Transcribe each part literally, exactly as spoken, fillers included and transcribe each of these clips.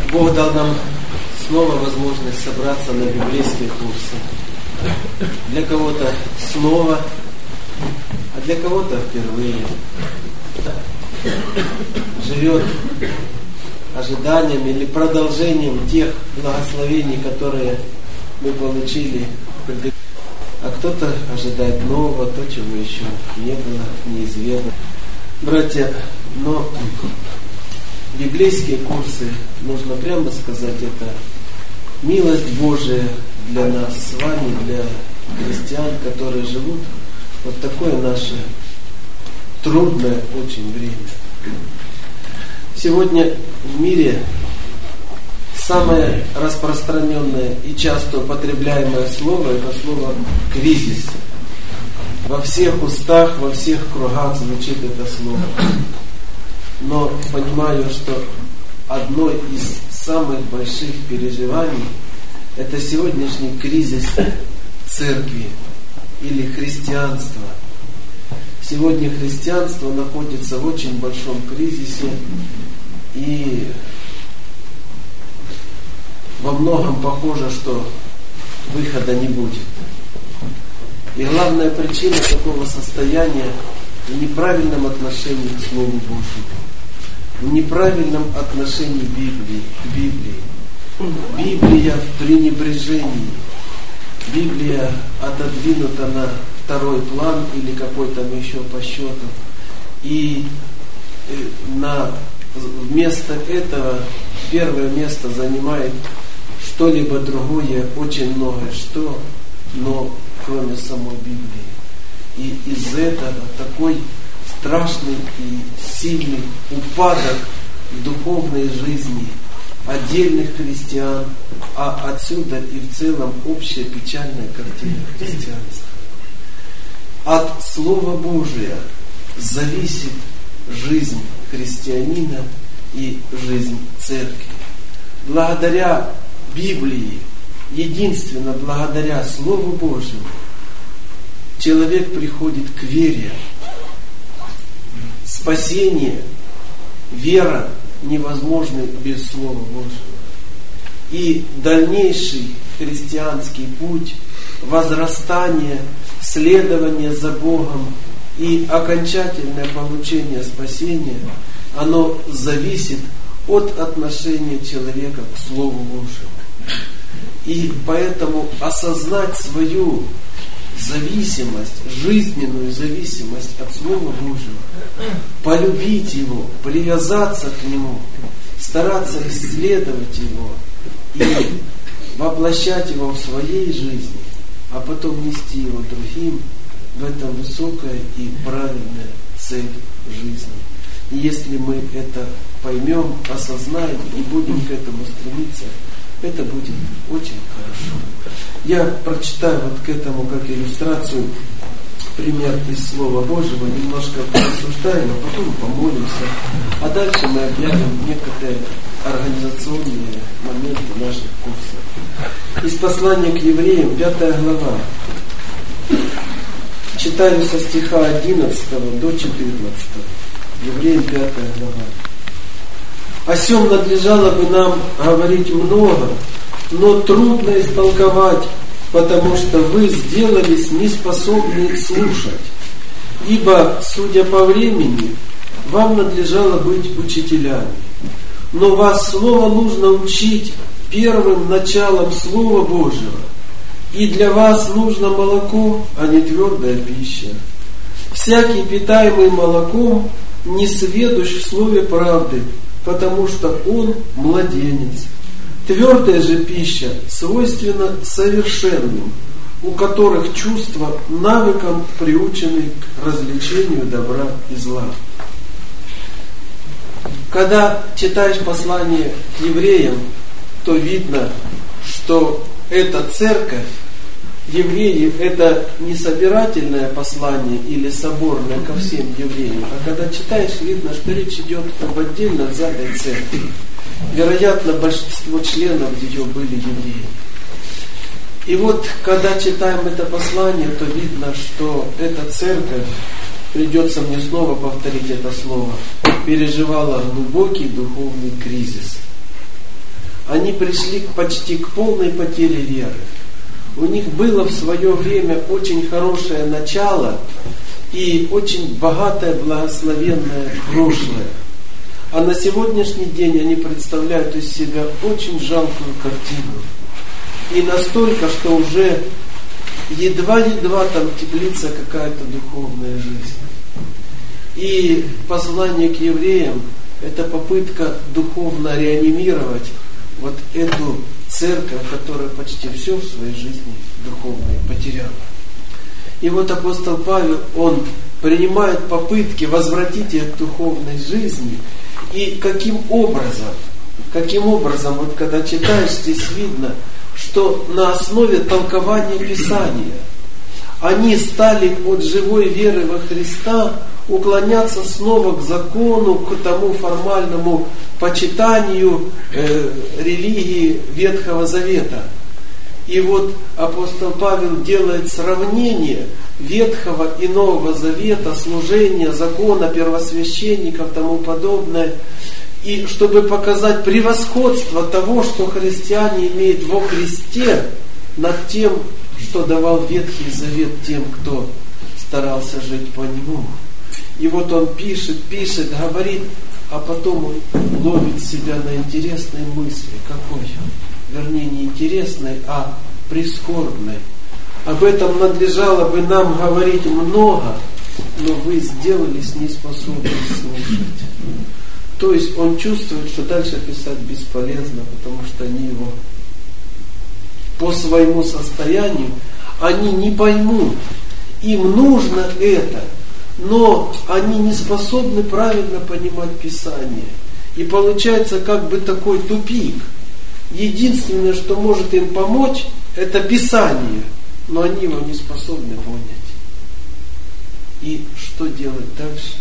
Бог дал нам снова возможность собраться на библейские курсы. Для кого-то снова, а для кого-то впервые. Живет ожиданием или продолжением тех благословений, которые мы получили. А кто-то ожидает нового, то, чего еще не было, неизвестно. Братья, но библейские курсы, нужно прямо сказать, это милость Божия для нас с вами, для христиан, которые живут вот такое наше трудное очень время. Сегодня в мире самое распространенное и часто употребляемое слово — это слово «кризис». Во всех устах, во всех кругах звучит это слово. Но понимаю, что одно из самых больших переживаний — это сегодняшний кризис церкви или христианства. Сегодня христианство находится в очень большом кризисе, и во многом похоже, что выхода не будет. И главная причина такого состояния в неправильном отношении к Слову Божьему, в неправильном отношении Библии, к Библии. Библия в пренебрежении. Библия отодвинута на второй план или какой там еще по счету. И на, вместо этого первое место занимает что-либо другое, очень многое что, но кроме самой Библии. И из-за этого такой страшный и сильный упадок в духовной жизни отдельных христиан, а отсюда и в целом общая печальная картина христианства. От Слова Божия зависит жизнь христианина и жизнь церкви. Благодаря Библии, единственно благодаря Слову Божьему, человек приходит к вере. Спасение, вера невозможны без Слова Божьего. И дальнейший христианский путь, возрастание, следование за Богом и окончательное получение спасения, оно зависит от отношения человека к Слову Божьему. И поэтому осознать свою зависимость, жизненную зависимость от Слова Божьего, полюбить Его, привязаться к Нему, стараться исследовать Его и воплощать Его в своей жизни, а потом нести Его другим, в этом высокая и правильная цель жизни. И если мы это поймем, осознаем и будем к этому стремиться, это будет очень хорошо. Я прочитаю вот к этому как иллюстрацию пример из Слова Божьего, немножко порассуждаем, а потом помолимся. А дальше мы объявим некоторые организационные моменты наших курсов. Из послания к евреям, пятая глава. Читаю со стиха одиннадцатого до четырнадцатого. Евреям, пятая глава. О сем надлежало бы нам говорить много, но трудно истолковать, потому что вы сделались неспособны слушать. Ибо, судя по времени, вам надлежало быть учителями. Но вас Слово нужно учить первым началом Слова Божьего. И для вас нужно молоко, а не твердая пища. Всякий, питаемый молоком, не сведущ в слове правды, потому что он младенец. Твердая же пища свойственна совершенным, у которых чувства навыком приучены к развлечению добра и зла. Когда читаешь послание к евреям, то видно, что эта церковь, евреи, это не собирательное послание или соборное ко всем евреям, а когда читаешь, видно, что речь идет об отдельно взятой церкви. Вероятно, большинство членов ее были евреи. И вот, когда читаем это послание, то видно, что эта церковь, придется мне снова повторить это слово, переживала глубокий духовный кризис. они пришли почти к полной потере веры. У них было в свое время очень хорошее начало и очень богатое, благословенное прошлое. А на сегодняшний день они представляют из себя очень жалкую картину. И настолько, что уже едва-едва там теплится какая-то духовная жизнь. И послание к евреям – это попытка духовно реанимировать вот эту церковь, которая почти все в своей жизни духовной потеряла. И вот апостол Павел, он принимает попытки возвратить их к духовной жизни. И каким образом, каким образом, вот когда читаешь, здесь видно, что на основе толкования Писания они стали от живой веры во Христа уклоняться снова к закону, к тому формальному почитанию э, религии Ветхого Завета. И вот апостол Павел делает сравнение Ветхого и Нового Завета, служения, закона, первосвященников и тому подобное. И чтобы показать превосходство того, что христиане имеют во Христе, над тем, что давал Ветхий Завет тем, кто старался жить по нему. И вот он пишет, пишет, говорит, а потом он ловит себя на интересной мысли. Какой? Вернее, не интересной, а прискорбной. Об этом надлежало бы нам говорить много, но вы сделались неспособны слушать. То есть он чувствует, что дальше писать бесполезно, потому что они его по своему состоянию, они не поймут. Им нужно это, но они не способны правильно понимать Писание. И получается как бы такой тупик. Единственное, что может им помочь, это Писание, но они его не способны понять. И что делать дальше?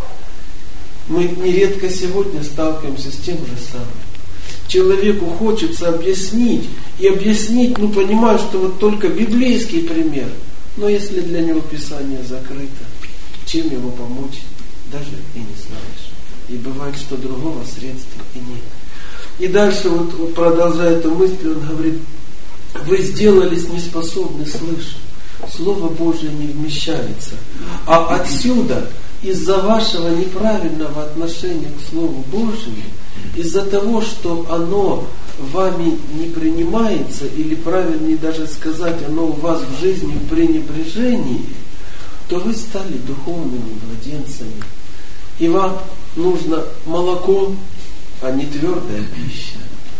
Мы нередко сегодня сталкиваемся с тем же самым. Человеку хочется объяснить, и объяснить, ну понимаю, что вот только библейский пример, но если для него Писание закрыто, чем ему помочь, даже и не знаешь. И бывает, что другого средства и нет. И дальше, вот продолжая эту мысль, он говорит, вы сделались неспособны слышать. Слово Божие не вмещается. А отсюда, из-за вашего неправильного отношения к Слову Божьему, из-за того, что оно вами не принимается, или правильнее даже сказать, оно у вас в жизни в пренебрежении, то вы стали духовными младенцами. И вам нужно молоко, а не твердая пища.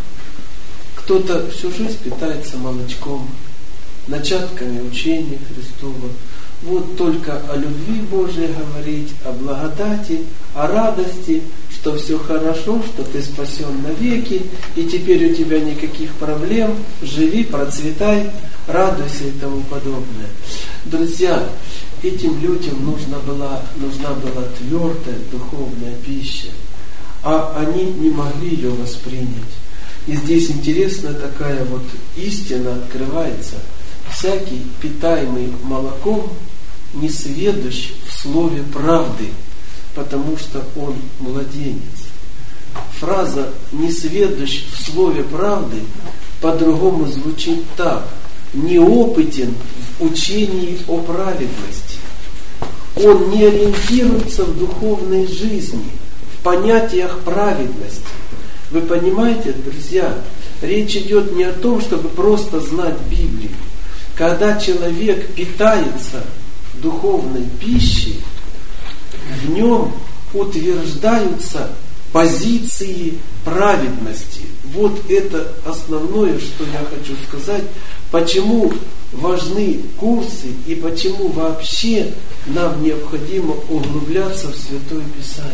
Кто-то всю жизнь питается молочком, начатками учения Христова. Вот только о любви Божией говорить, о благодати, о радости, что все хорошо, что ты спасен навеки, и теперь у тебя никаких проблем, живи, процветай, радуйся и тому подобное. Друзья, этим людям нужна была, нужна была твердая духовная пища, а они не могли ее воспринять. И здесь интересная такая вот истина открывается. Всякий, питаемый молоком, не сведущ в слове правды, потому что он младенец. Фраза «не сведущ в слове правды» по-другому звучит так: неопытен в учении о праведности. Он не ориентируется в духовной жизни, в понятиях праведности. Вы понимаете, друзья, речь идет не о том, чтобы просто знать Библию. Когда человек питается духовной пищей, в нем утверждаются позиции праведности. Вот это основное, что я хочу сказать, почему важны курсы и почему вообще нам необходимо углубляться в Святое Писание.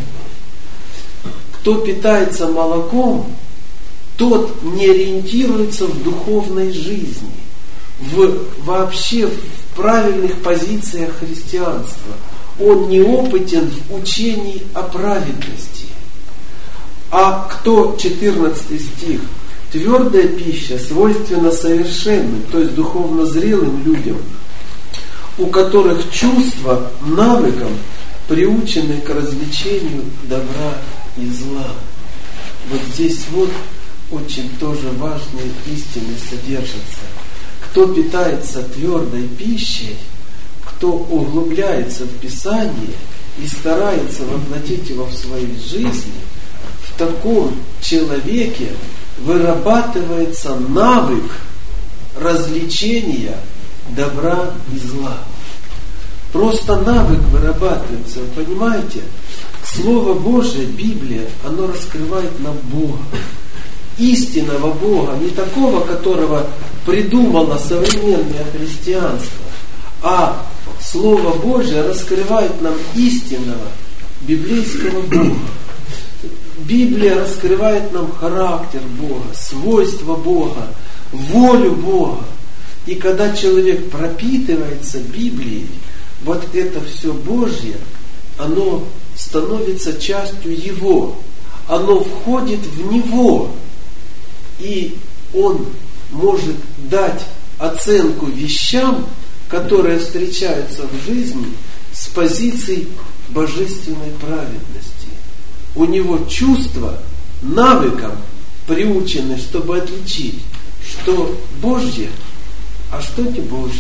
Кто питается молоком, тот не ориентируется в духовной жизни, в, вообще в правильных позициях христианства. Он неопытен в учении о праведности. А кто, четырнадцатый стих, твердая пища свойственна совершенным, то есть духовно зрелым людям, у которых чувства навыком приучены к развлечению добра и зла. Вот здесь вот очень тоже важные истины содержатся. Кто питается твердой пищей, кто углубляется в Писание и старается воплотить его в своей жизни, в таком человеке вырабатывается навык развлечения добра и зла. Просто навык вырабатывается, вы понимаете? Слово Божие, Библия, оно раскрывает нам Бога. Истинного Бога, не такого, которого придумало современное христианство, а Слово Божие раскрывает нам истинного библейского Бога. Библия раскрывает нам характер Бога, свойства Бога, волю Бога. И когда человек пропитывается Библией, вот это все Божье, оно становится частью его, оно входит в него, и он может дать оценку вещам, которые встречаются в жизни, с позиции божественной праведности. У него чувства навыком приучены, чтобы отличить, что Божье, а что не Божье,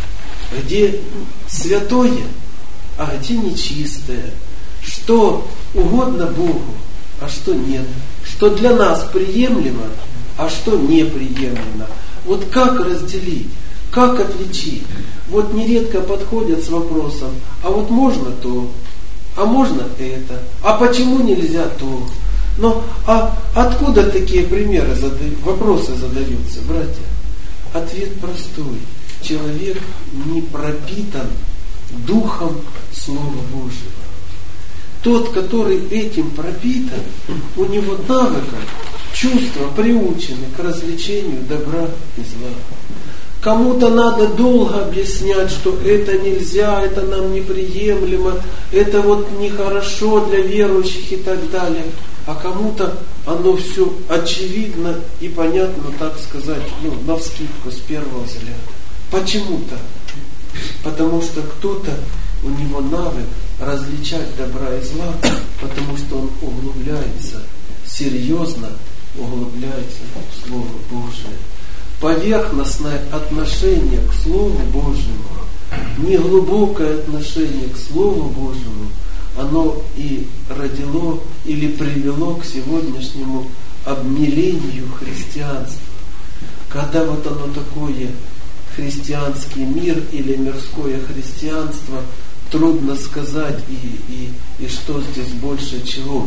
где святое, а где нечистое, что угодно Богу, а что нет, что для нас приемлемо, а что неприемлемо. Вот как разделить, как отличить? Вот нередко подходят с вопросом, а вот можно то, а можно это, а почему нельзя то? Но а откуда такие примеры, задают, вопросы задаются, братья? Ответ простой. Человек не пропитан Духом Слова Божьего. Тот, который этим пропитан, у него навыком чувства приучены к развлечению добра и зла. Кому-то надо долго объяснять, что это нельзя, это нам неприемлемо, это вот нехорошо для верующих и так далее. А кому-то оно все очевидно и понятно, так сказать, ну, навскидку, с первого взгляда. Почему так? Потому что кто-то, у него навык различать добра и зла, потому что он углубляется, серьезно углубляется в Слово Божие. Поверхностное отношение к Слову Божьему, неглубокое отношение к Слову Божьему, оно и родило или привело к сегодняшнему обмелению христианства. Когда вот оно такое, христианский мир или мирское христианство, трудно сказать, и, и, и что здесь больше чего.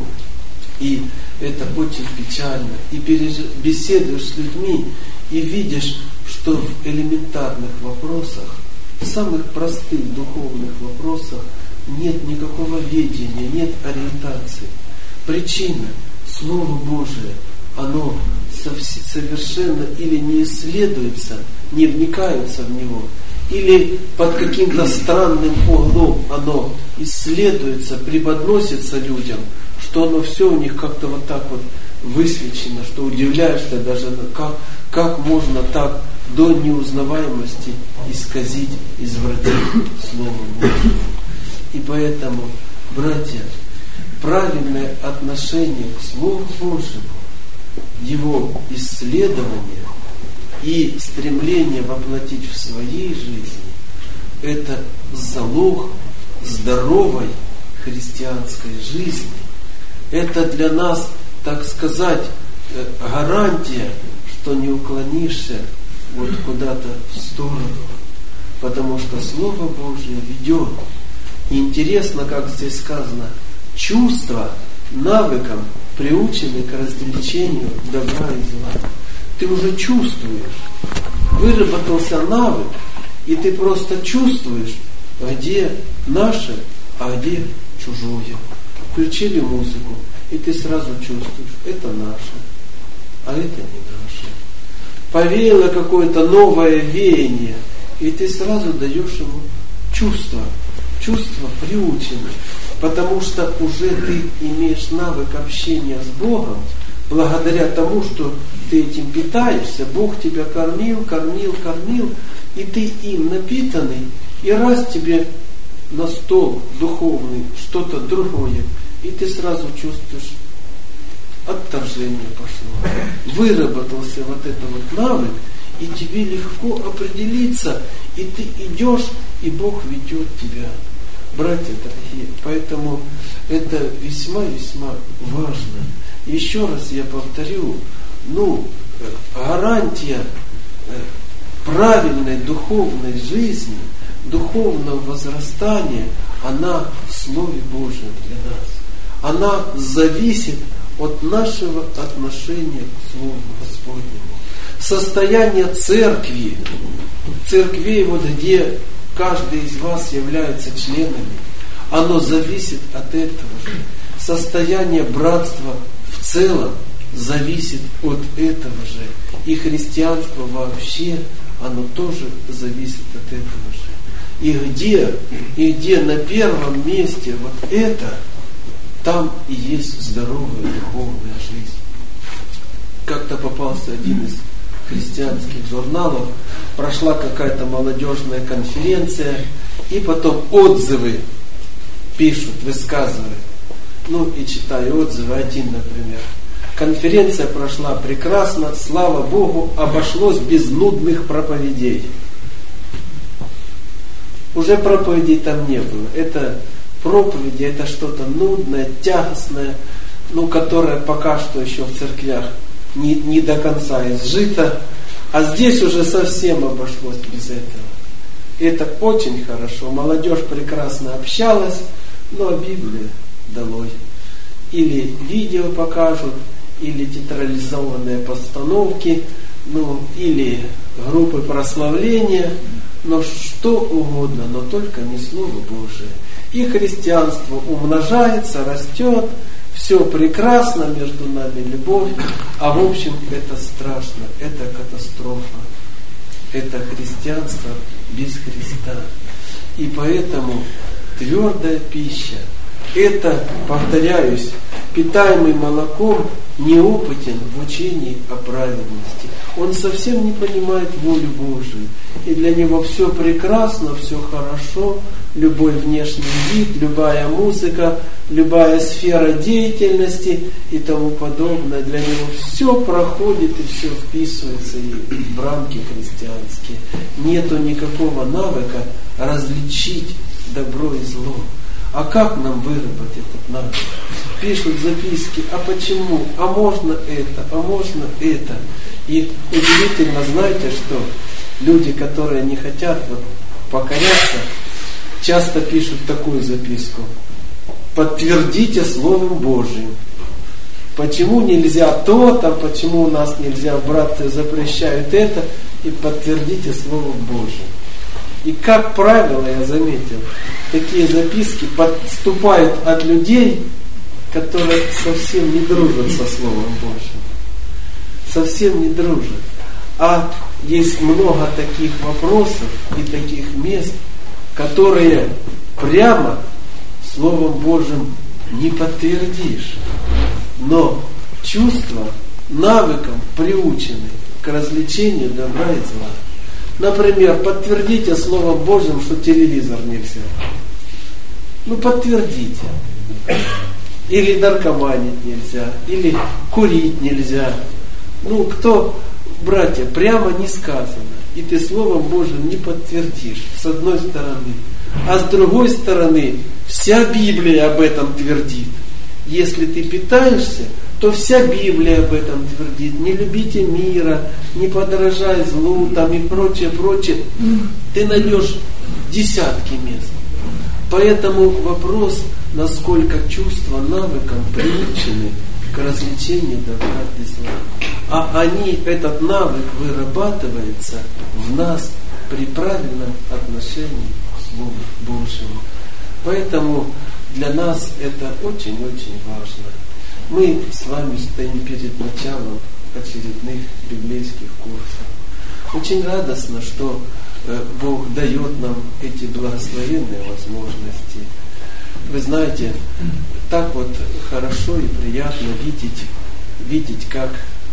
И это очень печально. И переж... беседуешь с людьми, и видишь, что в элементарных вопросах, в самых простых духовных вопросах нет никакого ведения, нет ориентации. Причина — Слово Божие, оно совершенно или не исследуется, не вникаются в него, или под каким-то странным углом оно исследуется, преподносится людям, что оно все у них как-то вот так вот высвечено, что удивляешься даже, как, как можно так до неузнаваемости исказить, извратить Слово Божие. И поэтому, братья, правильное отношение к Слову Божьему, его исследование и стремление воплотить в своей жизни — это залог здоровой христианской жизни. Это для нас, так сказать, гарантия, что не уклонишься вот куда-то в сторону, потому что Слово Божие ведет. И интересно, как здесь сказано, чувства навыком приучены к развлечению добра и зла. Ты уже чувствуешь, выработался навык, и ты просто чувствуешь, где наше, а где чужое. Включили музыку, и ты сразу чувствуешь, это наше, а это не наше. Повеяло какое-то новое веяние, и ты сразу даешь ему чувство, чувство приучено, потому что уже ты имеешь навык общения с Богом, благодаря тому, что ты этим питаешься. Бог тебя кормил, кормил, кормил, и ты им напитанный, и раз тебе на стол духовный что-то другое, и ты сразу чувствуешь, отторжение пошло. Выработался вот этот вот навык, и тебе легко определиться, и ты идешь, и Бог ведет тебя. Братья дорогие, поэтому это весьма-весьма важно. Еще раз я повторю, ну, гарантия правильной духовной жизни, духовного возрастания, она в Слове Божьем для нас. Она зависит от нашего отношения к Слову Господнему. Состояние церкви, церквей, вот где каждый из вас является членами, оно зависит от этого же. Состояние братства в целом зависит от этого же. И христианство вообще, оно тоже зависит от этого же. И где, и где на первом месте вот это, там и есть здоровая духовная жизнь. Как-то попался один из христианских журналов, прошла какая-то молодежная конференция, и потом отзывы пишут, высказывают. Ну и читаю отзывы, один, например. Конференция прошла прекрасно, слава Богу, обошлось без нудных проповедей. Уже проповедей там не было. Это проповеди, это что-то нудное, тягостное, ну, которое пока что еще в церквях не, не до конца изжито. А здесь уже совсем обошлось без этого. Это очень хорошо. Молодежь прекрасно общалась, но Библия долой. Или видео покажут, или театрализованные постановки, ну, или группы прославления, но что угодно, но только не Слово Божие. И христианство умножается, растет, все прекрасно, между нами любовь, а в общем это страшно, это катастрофа. Это христианство без Христа. И поэтому твердая пища, это, повторяюсь, питаемый молоком неопытен в учении о праведности. Он совсем не понимает волю Божию. И для него все прекрасно, все хорошо, любой внешний вид, любая музыка, любая сфера деятельности и тому подобное. Для него все проходит и все вписывается в рамки христианские. Нету никакого навыка различить добро и зло. А как нам выработать этот навык? Пишут записки, а почему? А можно это? А можно это? И удивительно, знаете, что люди, которые не хотят вот покоряться, часто пишут такую записку. Подтвердите Словом Божьим. Почему нельзя то, там, почему у нас нельзя, братья запрещают это, и подтвердите Словом Божьим. И как правило, я заметил, такие записки подступают от людей, которые совсем не дружат со Словом Божьим. Совсем не дружат. А есть много таких вопросов и таких мест, которые прямо Словом Божьим не подтвердишь. Но чувства навыком приучены к развлечению добра и зла. Например, подтвердите Словом Божьим, что телевизор нельзя. Ну, подтвердите. Или наркоманить нельзя, или курить нельзя. Ну, кто, братья, прямо не сказано. И ты Словом Божьим не подтвердишь, с одной стороны. А с другой стороны, вся Библия об этом твердит. Если ты питаешься, то вся Библия об этом твердит. Не любите мира, не подражай злу, там и прочее, прочее. Ты найдешь десятки мест. Поэтому вопрос, насколько чувства навыком приучены к развлечению добра и зла. А они, этот навык вырабатывается в нас при правильном отношении к Слову Божьему. Поэтому для нас это очень-очень важно. Мы с вами стоим перед началом очередных библейских курсов. Очень радостно, что Бог дает нам эти благословенные возможности. Вы знаете, так вот хорошо и приятно видеть, видеть, как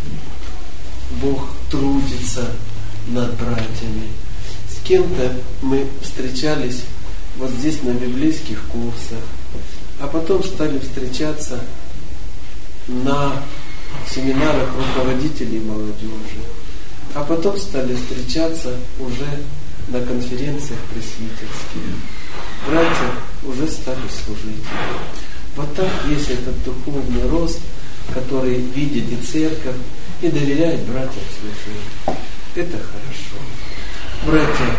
Бог трудится над братьями. С кем-то мы встречались вот здесь на библейских курсах, а потом стали встречаться на семинарах руководителей молодежи, а потом стали встречаться уже на конференциях пресвитерских. Братья уже стали служить. Вот так есть этот духовный рост, который видит и церковь, и доверяет братьям служить. Это хорошо. Братья,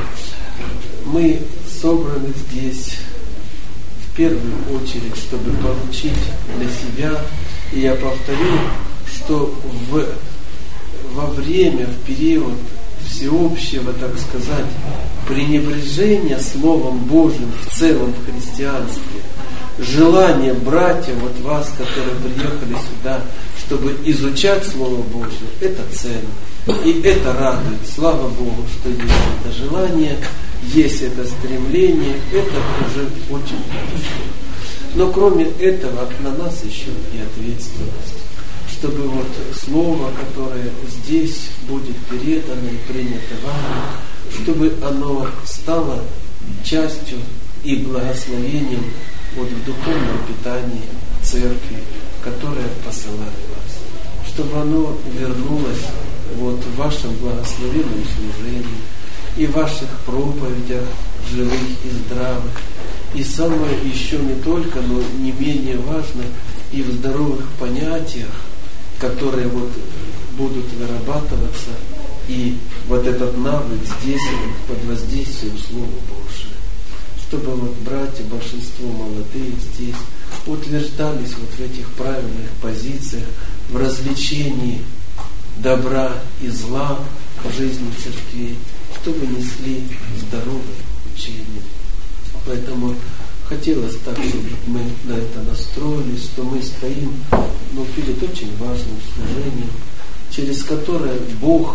мы собраны здесь в первую очередь, чтобы получить для себя, и я повторю, что в, во время, в период всеобщего, так сказать, пренебрежения Словом Божьим в целом в христианстве, желание братьев, вот вас, которые приехали сюда, чтобы изучать Слово Божье, это ценно. И это радует. Слава Богу, что есть это желание, есть это стремление, это уже очень хорошо. Но кроме этого, на нас еще и ответственность, чтобы вот Слово, которое здесь будет передано и принято вами, чтобы оно стало частью и благословением вот в духовном питании церкви, которая посылает вас. Чтобы оно вернулось вот в вашем благословенном служении и в ваших проповедях живых и здравых. И самое еще не только, но не менее важно, и в здоровых понятиях, которые вот будут вырабатываться, и вот этот навык здесь под воздействием Слова Божия. Чтобы вот братья, большинство молодые здесь, утверждались вот в этих правильных позициях, в развлечении добра и зла в жизни церкви, чтобы несли здоровое учение. Поэтому хотелось так, чтобы мы на это настроились, что мы стоим ну, перед очень важным служением, через которое Бог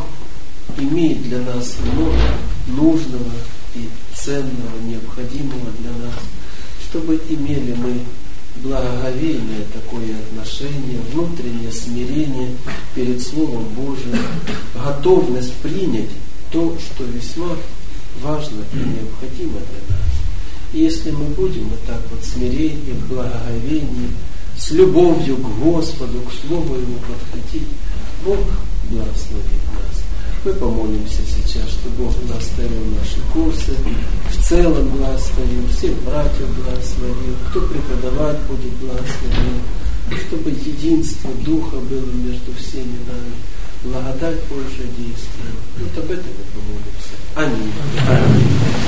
имеет для нас много нужного и ценного, необходимого для нас, чтобы имели мы благоговейное такое отношение, внутреннее смирение перед Словом Божиим, готовность принять то, что весьма важно и необходимо для нас. И если мы будем вот так вот смирение, в благоговении, с любовью к Господу, к Слову Ему подходить, Бог благословит нас. Мы помолимся сейчас, чтобы Бог благословил наши курсы, в целом благословил, всех братьев благословил, кто преподавать будет благословил, чтобы единство Духа было между всеми нами, благодать Божия действовала. Вот об этом мы помолимся. Аминь. Аминь.